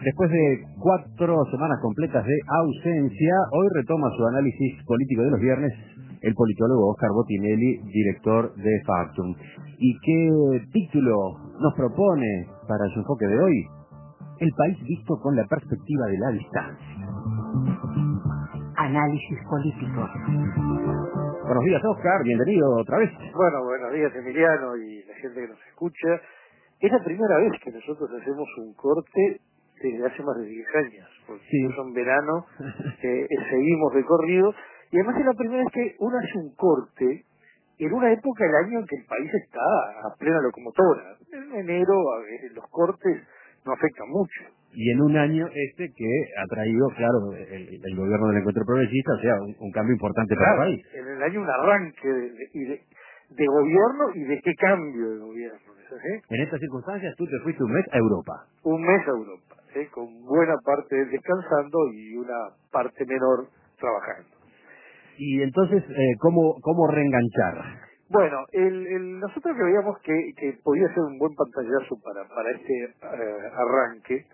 Después de 4 semanas completas de ausencia, hoy retoma su análisis político de los viernes el politólogo Oscar Botinelli, director de Factum. ¿Y qué título nos propone para su enfoque de hoy? El país visto con la perspectiva de la distancia. Análisis político. Buenos días, Oscar, bienvenido otra vez. Bueno, buenos días, Emiliano, y la gente que nos escucha. Es la primera vez que nosotros hacemos un corte desde hace más de 10 años, porque Sí. incluso en verano seguimos recorrido, y además es la primera vez que uno hace un corte en una época del año en que el país está a plena locomotora. En enero los cortes no afectan mucho. Y en un año que ha traído, claro, el gobierno del Encuentro Progresista, o sea, un cambio importante para el país. En el año un arranque de gobierno y de qué cambio de gobierno. ¿Sí? En estas circunstancias tú te fuiste un mes a Europa. Un mes a Europa, con buena parte descansando y una parte menor trabajando. Y entonces, ¿cómo reenganchar? Bueno, nosotros creíamos que podía ser un buen pantallazo para este arranque.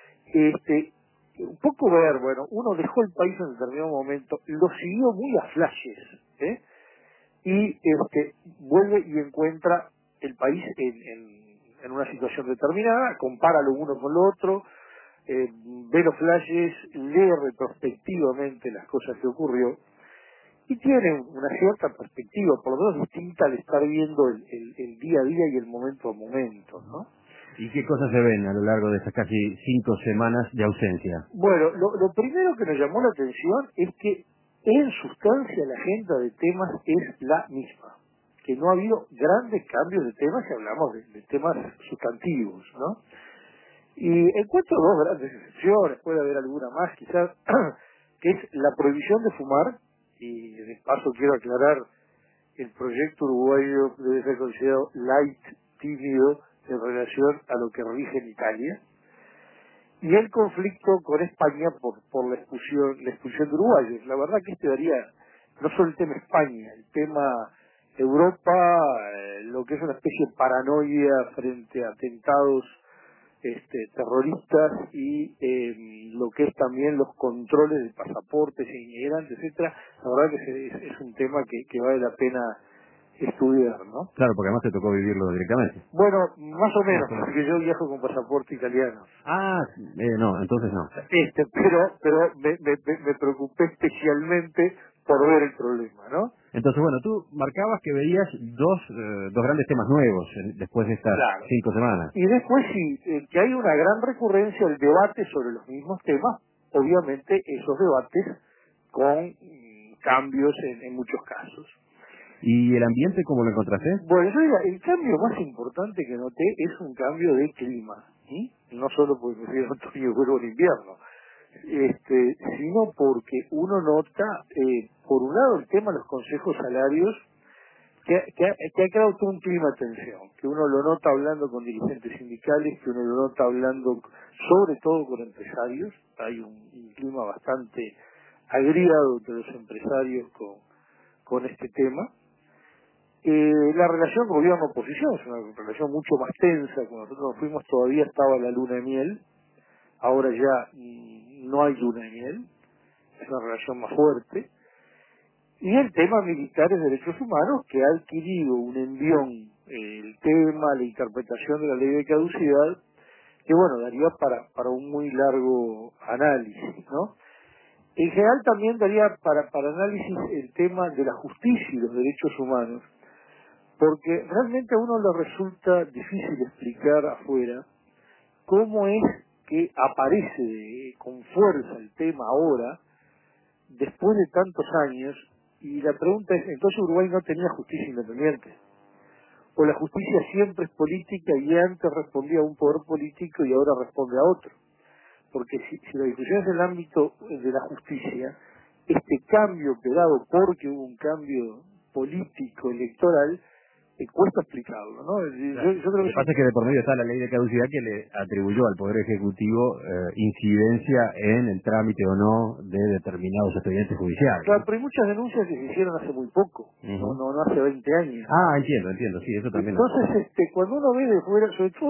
Un poco ver, bueno, uno dejó el país en determinado momento, lo siguió muy a flashes, y vuelve y encuentra el país en una situación determinada, compara lo uno con lo otro, ve los flashes, lee retrospectivamente las cosas que ocurrió, y tiene una cierta perspectiva, por lo menos distinta al estar viendo el día a día y el momento a momento, ¿no? ¿Y qué cosas se ven a lo largo de estas casi 5 semanas de ausencia? Bueno, lo primero que nos llamó la atención es que en sustancia la agenda de temas es la misma, que no ha habido grandes cambios de temas si hablamos de temas sustantivos, ¿no? Y encuentro dos grandes excepciones, puede haber alguna más quizás, que es la prohibición de fumar, y de paso quiero aclarar, el proyecto uruguayo debe ser considerado light, tímido, en relación a lo que rige en Italia, y el conflicto con España por la expulsión de uruguayos. La verdad que daría no solo el tema España, el tema Europa, lo que es una especie de paranoia frente a atentados terroristas y lo que es también los controles de pasaportes e inmigrantes, etcétera. La verdad que es un tema que vale la pena estudiar, ¿no? Claro, porque además te tocó vivirlo directamente. Bueno, más o menos, porque yo viajo con pasaporte italiano. No, entonces no. Pero me preocupé especialmente por ver el problema, ¿no? Entonces, bueno, tú marcabas que veías dos grandes temas nuevos después de estas 5 semanas. Y después sí, que hay una gran recurrencia al debate sobre los mismos temas, obviamente esos debates con cambios en muchos casos. ¿Y el ambiente cómo lo encontraste? Bueno, yo diría, el cambio más importante que noté es un cambio de clima, ¿sí? No solo porque me fui en otoño y vuelvo en invierno, sino porque uno nota, por un lado, el tema de los consejos salarios, que ha creado todo un clima de tensión, que uno lo nota hablando con dirigentes sindicales, que uno lo nota hablando sobre todo con empresarios. Hay un clima bastante agriado entre los empresarios con este tema. La relación gobierno-oposición es una relación mucho más tensa. Cuando nosotros nos fuimos todavía estaba la luna de miel, ahora ya no hay luna de miel, es una relación más fuerte. Y el tema militares derechos humanos, que ha adquirido un envión, el tema, la interpretación de la ley de caducidad, que bueno, daría para un muy largo análisis, ¿no? En general también daría para análisis el tema de la justicia y los derechos humanos, porque realmente a uno le resulta difícil explicar afuera cómo es que aparece con fuerza el tema ahora, después de tantos años, y la pregunta es, ¿entonces Uruguay no tenía justicia independiente? ¿O la justicia siempre es política y antes respondía a un poder político y ahora responde a otro? Porque si la discusión es en el ámbito de la justicia, este cambio que dado porque hubo un cambio político, electoral, cuesta explicarlo, ¿no? Claro. Yo creo Lo que pasa es que de por medio está la ley de caducidad que le atribuyó al Poder Ejecutivo incidencia en el trámite o no de determinados expedientes judiciales. Claro, pero hay muchas denuncias que se hicieron hace muy poco, no hace 20 años. Entiendo, sí, eso también. Entonces, cuando uno ve de fuera, sobre todo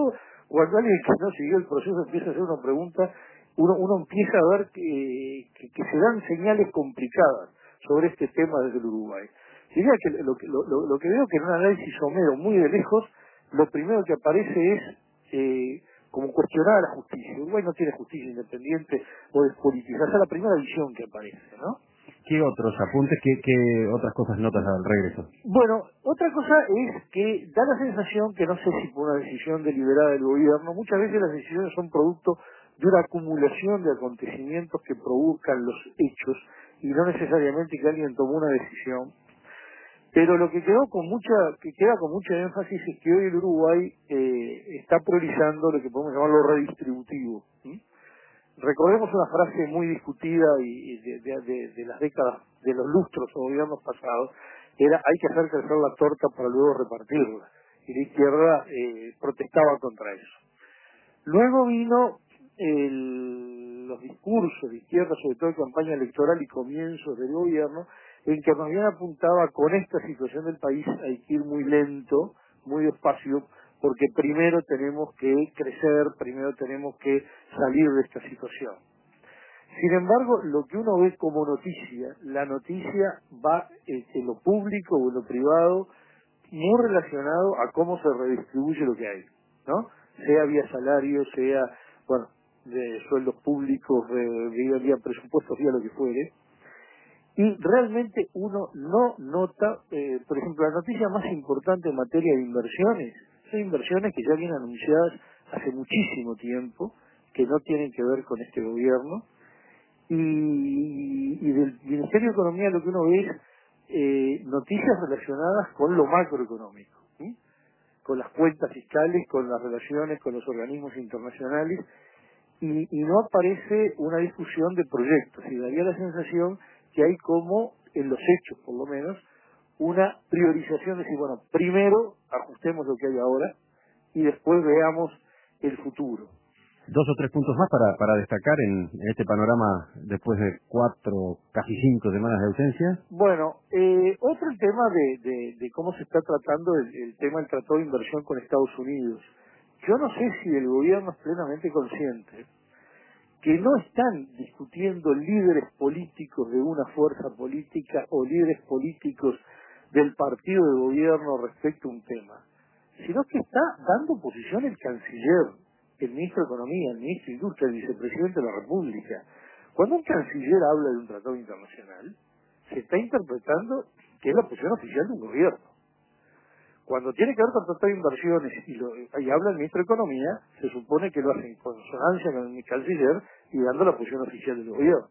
Cuando alguien que no siguió el proceso empieza a hacer una pregunta, uno empieza a ver que se dan señales complicadas sobre este tema desde el Uruguay. Diría que lo que veo que en un análisis somero muy de lejos, lo primero que aparece es como cuestionar a la justicia. Uruguay no tiene justicia independiente o despolitizada. Esa es la primera visión que aparece, ¿no? ¿Qué otros apuntes, qué otras cosas notas al regreso? Bueno, otra cosa es que da la sensación que no sé si por una decisión deliberada del gobierno, muchas veces las decisiones son producto de una acumulación de acontecimientos que provocan los hechos y no necesariamente que alguien tomó una decisión. Pero lo que queda con mucha énfasis es que hoy el Uruguay está priorizando lo que podemos llamar lo redistributivo. ¿Sí? Recordemos una frase muy discutida y de las décadas, de los lustros o gobiernos pasados, era hay que hacer crecer la torta para luego repartirla. Y la izquierda protestaba contra eso. Luego vino los discursos de izquierda, sobre todo en campaña electoral y comienzos del gobierno, en que más bien apuntaba con esta situación del país hay que ir muy lento, muy despacio, porque primero tenemos que crecer, primero tenemos que salir de esta situación. Sin embargo, lo que uno ve como noticia, la noticia va en lo público o en lo privado, muy relacionado a cómo se redistribuye lo que hay, ¿no? Sea vía salarios, sea, bueno, de sueldos públicos, vía presupuestos, vía lo que fuere. Y realmente uno no nota, por ejemplo, la noticia más importante en materia de inversiones, son inversiones que ya vienen anunciadas hace muchísimo tiempo, que no tienen que ver con este gobierno, y del Ministerio de Economía lo que uno ve es noticias relacionadas con lo macroeconómico, ¿sí? Con las cuentas fiscales, con las relaciones con los organismos internacionales, y no aparece una discusión de proyectos, y daría la sensación que hay como, en los hechos por lo menos, una priorización de decir, bueno, primero ajustemos lo que hay ahora y después veamos el futuro. Dos o tres puntos más para destacar en este panorama después de 4, casi 5 semanas de ausencia. Bueno, otro el tema de cómo se está tratando el tema del tratado de inversión con Estados Unidos. Yo no sé si el gobierno es plenamente consciente que no están discutiendo líderes políticos de una fuerza política o líderes políticos del partido de gobierno respecto a un tema, sino que está dando posición el canciller, el ministro de Economía, el ministro de Industria, el vicepresidente de la República. Cuando un canciller habla de un tratado internacional, se está interpretando que es la posición oficial de un gobierno. Cuando tiene que ver con tratado de inversiones y habla el ministro de Economía, se supone que lo hace en consonancia con el canciller y dando la posición oficial del gobierno.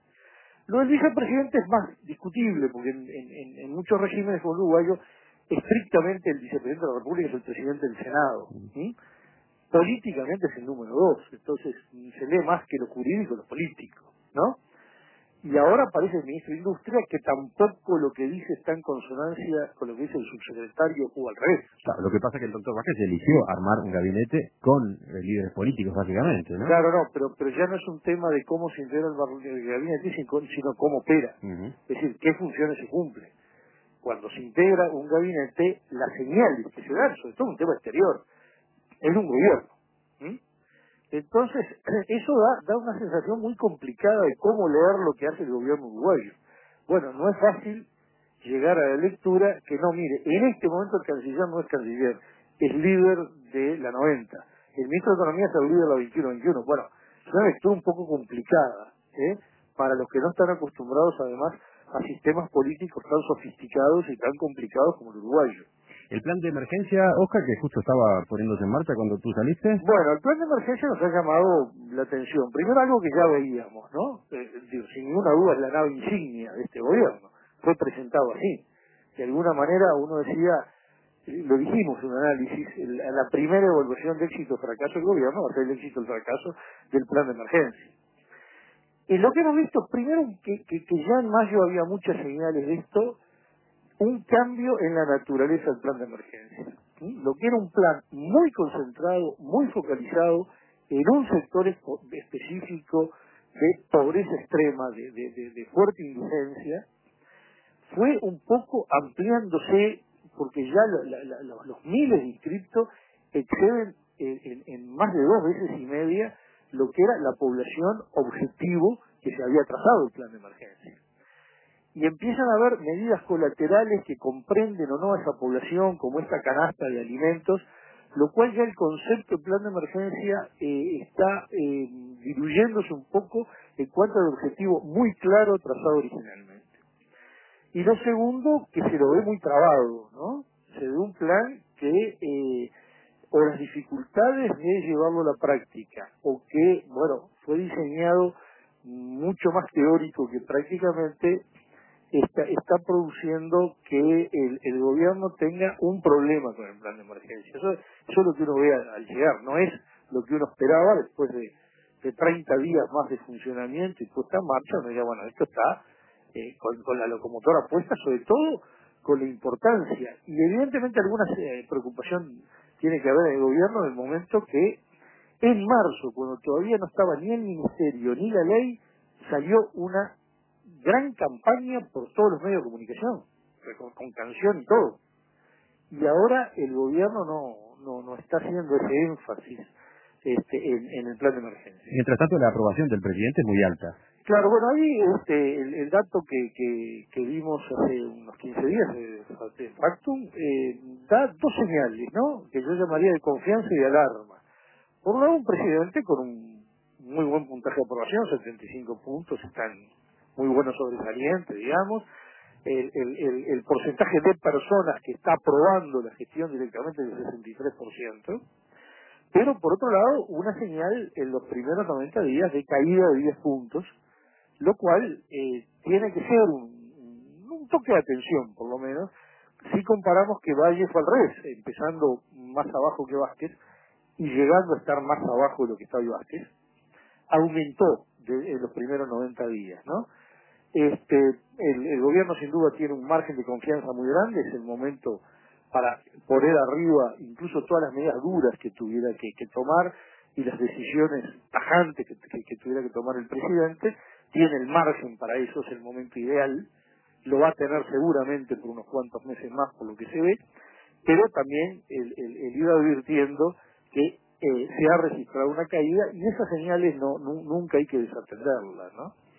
Lo del vicepresidente es más discutible, porque en muchos regímenes como el uruguayo, estrictamente el vicepresidente de la República es el presidente del Senado. ¿Sí? Políticamente es el número 2, entonces se lee más que lo jurídico, lo político, ¿no? Y ahora aparece el ministro de Industria, que tampoco lo que dice está en consonancia con lo que dice el subsecretario, o al revés. Claro, lo que pasa es que el doctor Vázquez eligió armar un gabinete con líderes políticos, básicamente, ¿no? Claro, no, pero ya no es un tema de cómo se integra el gabinete, sino cómo opera. Es decir, qué funciones se cumplen. Cuando se integra un gabinete, las señales que se dan, sobre todo un tema exterior, es un gobierno. ¿Mm? Entonces, eso da una sensación muy complicada de cómo leer lo que hace el gobierno uruguayo. Bueno, no es fácil llegar a la lectura que no, mire, en este momento el canciller no es canciller, es líder de la 90. El ministro de Economía es el líder de la 21-21. Bueno, es una lectura un poco complicada, ¿eh? Para los que no están acostumbrados además a sistemas políticos tan sofisticados y tan complicados como el uruguayo. El plan de emergencia, Oscar, que justo estaba poniéndose en marcha cuando tú saliste. Bueno, el plan de emergencia nos ha llamado la atención. Primero algo que ya veíamos, ¿no? Sin ninguna duda es la nave insignia de este gobierno. Fue presentado así. De alguna manera uno decía, lo dijimos en un análisis, la primera evaluación de éxito o fracaso del gobierno va a ser el éxito o el fracaso del plan de emergencia. Y lo que hemos visto, primero que ya en mayo había muchas señales de esto, un cambio en la naturaleza del plan de emergencia. ¿Sí? Lo que era un plan muy concentrado, muy focalizado en un sector específico de pobreza extrema, de fuerte indigencia, fue un poco ampliándose, porque ya los miles de inscriptos exceden en más de 2,5 veces lo que era la población objetivo que se había trazado el plan de emergencia. Y empiezan a haber medidas colaterales que comprenden o no a esa población, como esta canasta de alimentos, lo cual ya el concepto de plan de emergencia está diluyéndose un poco en cuanto al objetivo muy claro trazado originalmente. Y lo segundo, que se lo ve muy trabado, ¿no? Se ve un plan que, o las dificultades de llevarlo a la práctica, o que, bueno, fue diseñado mucho más teórico que prácticamente, está produciendo que el gobierno tenga un problema con el plan de emergencia. Eso es lo que uno ve al llegar, no es lo que uno esperaba después de 30 días más de funcionamiento y puesta en marcha. Uno diría, bueno, esto está con la locomotora puesta, sobre todo con la importancia. Y evidentemente alguna preocupación tiene que haber en el gobierno en el momento que en marzo, cuando todavía no estaba ni el ministerio ni la ley, salió una gran campaña por todos los medios de comunicación, con canción y todo. Y ahora el gobierno no está haciendo ese énfasis en el plan de emergencia. Mientras tanto, la aprobación del presidente es muy alta. Claro, bueno, ahí el dato que vimos hace unos 15 días de Factum da dos señales, ¿no? Que yo llamaría de confianza y de alarma. Por un lado, un presidente con un muy buen puntaje de aprobación, 75 puntos, están muy buenos sobresalientes, digamos. El porcentaje de personas que está aprobando la gestión directamente es del 63%. Pero, por otro lado, una señal en los primeros 90 días de caída de 10 puntos, lo cual tiene que ser un toque de atención, por lo menos, si comparamos que Valle fue al revés, empezando más abajo que Vázquez y llegando a estar más abajo de lo que está hoy Vázquez, aumentó en los primeros 90 días, ¿no? El gobierno sin duda tiene un margen de confianza muy grande, es el momento para poner arriba incluso todas las medidas duras que tuviera que tomar y las decisiones tajantes que tuviera que tomar el presidente. Tiene el margen para eso, es el momento ideal, lo va a tener seguramente por unos cuantos meses más por lo que se ve, pero también el ir advirtiendo que se ha registrado una caída y esas señales nunca hay que desatenderlas, ¿no?